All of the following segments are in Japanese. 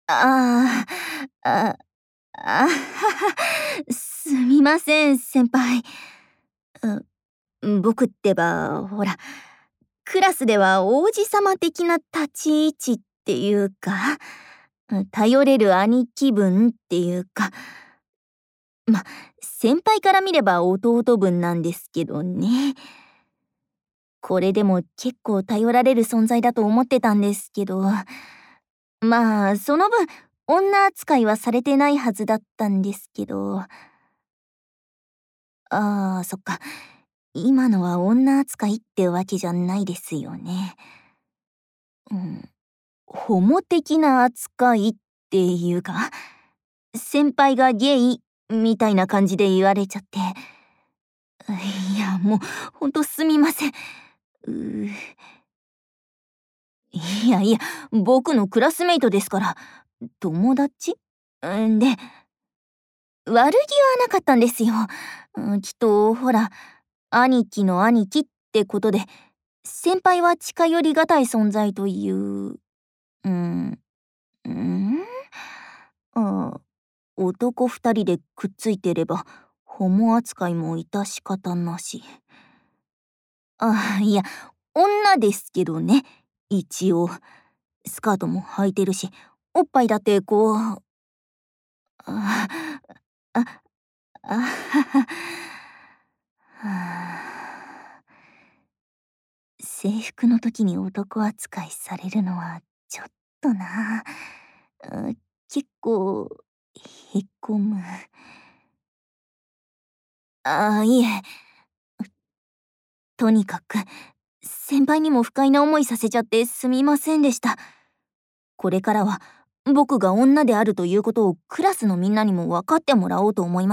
ああ、はは、すみません、先輩。僕ってば、ほら、クラスでは王子様的な立ち位置っていうか、頼れる兄貴分っていうか、ま、先輩から見れば弟分なんですけどね。これでも結構頼られる存在だと思ってたんですけど、まあ、その分、女扱いはされてないはずだったんですけど、ああ、そっか。今のは女扱いってわけじゃないですよね。うん、ホモ的な扱いっていうか、先輩がゲイみたいな感じで言われちゃって。いや、もう、ほんとすみません。ういやいや、僕のクラスメイトですから。友達？で、悪気はなかったんですよ。きっと、ほら、兄貴の兄貴ってことで、先輩は近寄りがたい存在という、うん、うん、あ、男二人でくっついてれば、ホモ扱いも致し方なし。いや、女ですけどね、一応。スカートも履いてるし、おっぱいだってこう、あ、あ、あはは。制服の時に男扱いされるのはちょっとな。結構へこむ。いえ。とにかく、先輩にも不快な思いさせちゃってすみませんでした。これからは、僕が女であるということをクラスのみんなにも分かってもらおうと思います。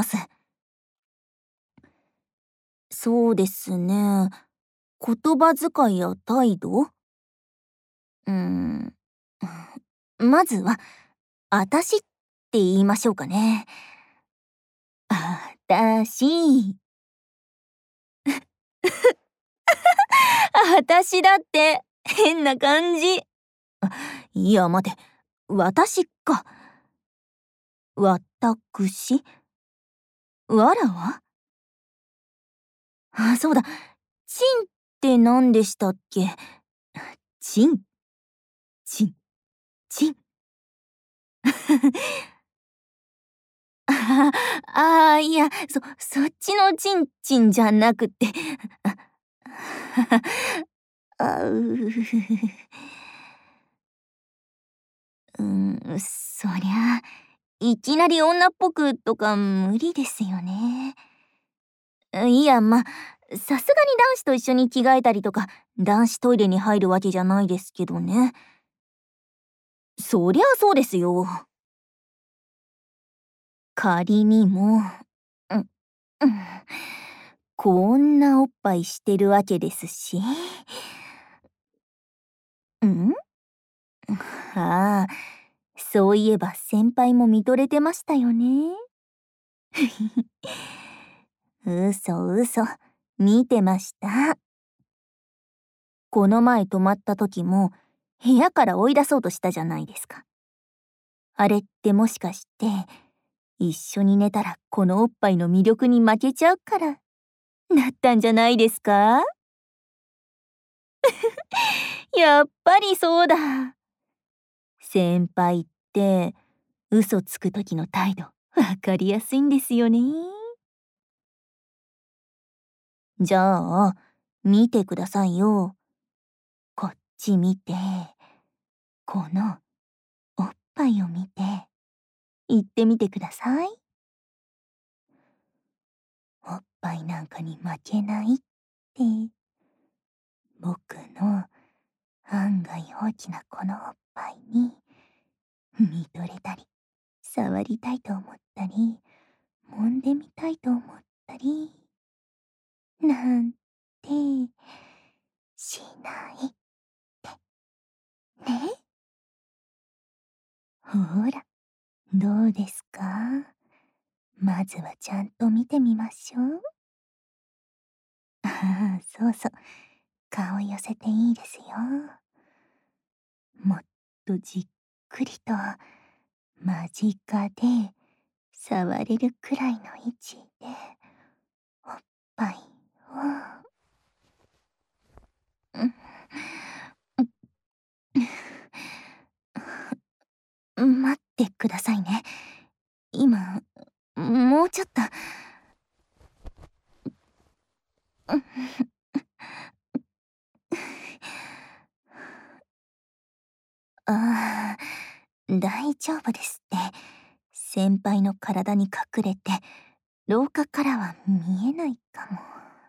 そうですね。言葉遣いや態度？うーん。まずは、あたしって言いましょうかね。あたし。あたしだって、変な感じ。いや、待て。私か。わたくし？わらは？そうだ。チンって何でしたっけ？チン、チン、チン。いや、そっちのチンチンじゃなくて。あう。そりゃ、いきなり女っぽくとか無理ですよね。いや、さすがに男子と一緒に着替えたりとか、男子トイレに入るわけじゃないですけどね。そりゃそうですよ。仮にも、うん、うん。こんなおっぱいしてるわけですし。ん？ああ、そういえば先輩も見とれてましたよね。嘘嘘、見てました。この前泊まった時も、部屋から追い出そうとしたじゃないですか。あれってもしかして、一緒に寝たらこのおっぱいの魅力に負けちゃうから、なったんじゃないですか？やっぱりそうだ。先輩って、嘘つく時の態度、わかりやすいんですよね。じゃあ、見てくださいよ。こっち見て、このおっぱいを見て、言ってみてください。おっぱいなんかに負けないって、僕の案外大きなこのおっぱいに、見とれたり、触りたいと思ったり、揉んでみたいと思ったり、なんて、しないね。ほら、どうですか？まずはちゃんと見てみましょう。そうそう。顔寄せていいですよ。もっとじっくりと間近で触れるくらいの位置でおっぱいを、待ってくださいね。今、もうちょっと。ああ、大丈夫ですって。先輩の体に隠れて、廊下からは見えないかも。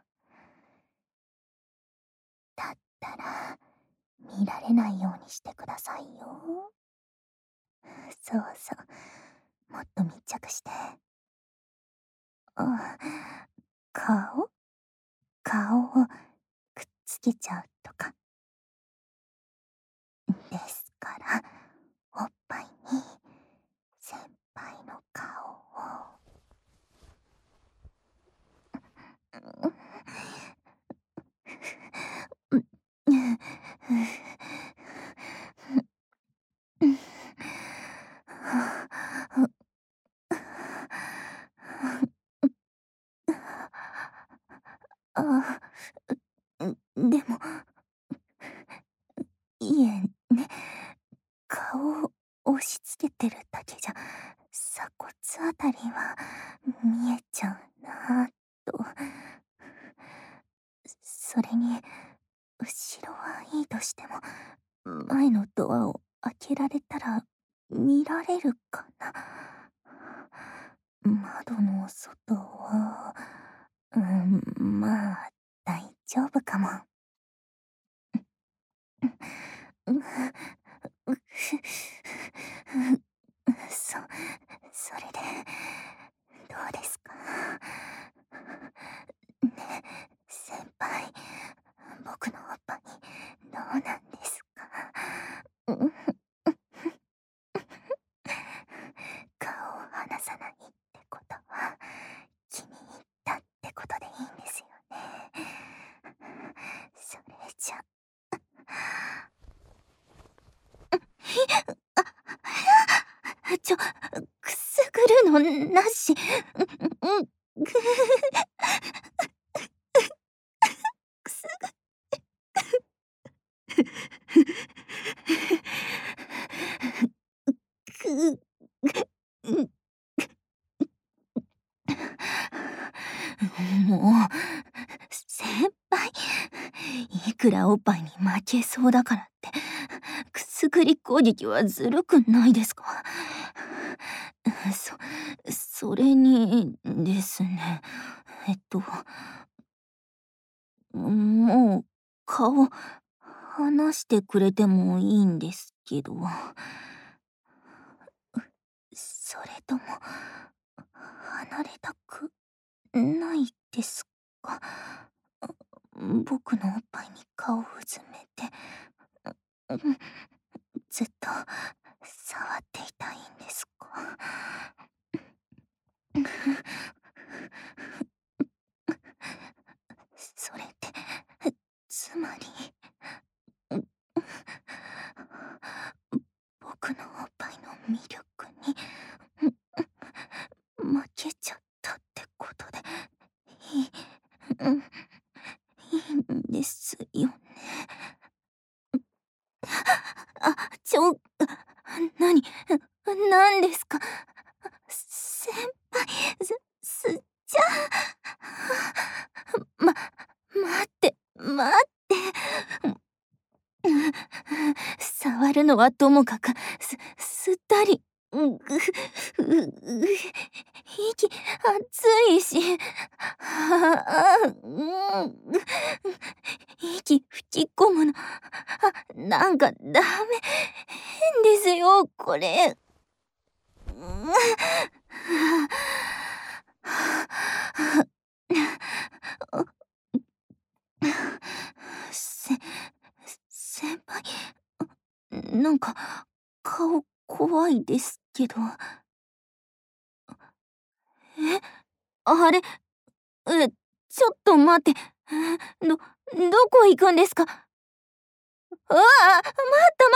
だったら、見られないようにしてくださいよ。そうそう。もっと密着して。あ、顔をくっつけちゃうとか。ですから、おっぱいに先輩の顔を。あ、でも、いえね、顔を押し付けてるだけじゃ、鎖骨あたりは見えちゃうなぁと。それに、後ろはいいとしても、前のドアを開けられたら見られるかな。窓の外は、まあ、大丈夫かも。そ、それで、どうですか？ね、先輩、僕のおっぱい、どうなんですか？顔を離さないってことは、気に入ったってことでいいんですよね。それじゃ。くすぐるのなし。くすぐ、もう、先輩、いくらおっぱいに負けそうだからって、くすぐり攻撃はずるくないですか？それにですね、もう、顔、離してくれてもいいんですけど、それとも、離れたくないですか？僕のおっぱいに顔をうずめて、ずっと触っていたいんですか？それって、つまり、僕のおっぱいの魅力に負けちゃったってことでいい、いいんですよね。あ、何ですか？先輩、じゃあ、待って。触るのはともかく、吸ったり、息、熱いし、息吹き込むの、なんかダメ、変ですよ、これ。せ、先輩、なんか、顔怖いですけど。え、あれ、ちょっと待って。どこ行くんですか？うわあ、待った。